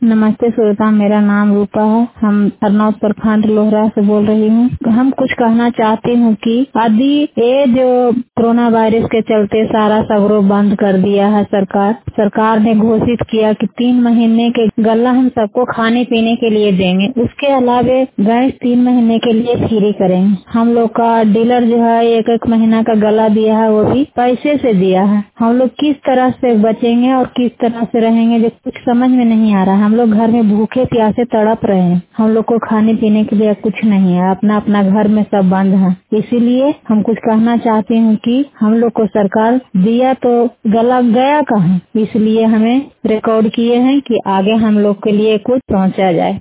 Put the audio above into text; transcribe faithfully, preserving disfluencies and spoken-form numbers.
नमस्ते श्रोता, मेरा नाम रूपा है। हम हरनौत प्रखंड लोहरा से बोल रही हूँ। हम कुछ कहना चाहती हूँ कि यदि ये जो कोरोना वायरस के चलते सारा सगरो बंद कर दिया है सरकार सरकार ने घोषित किया कि तीन महीने के गल्ला हम सबको खाने पीने के लिए देंगे। उसके अलावे गैस तीन महीने के लिए फ्री करेंगे। हम लोग का डीलर जो है एक एक महीना का गला दिया है, वो भी पैसे से दिया है। हम लोग किस तरह से बचेंगे और किस तरह से रहेंगे, जो कुछ समझ में नहीं आ रहा है। हम लोग घर में भूखे प्यासे तड़प रहे हैं। हम लोग को खाने पीने के लिए कुछ नहीं है। अपना अपना घर में सब बंद है। इसीलिए हम कुछ कहना चाहती हूँ कि हम लोग को सरकार दिया तो गला गया कहाँ, इसलिए हमें रिकॉर्ड किए हैं कि आगे हम लोग के लिए कुछ पहुँचा जाए।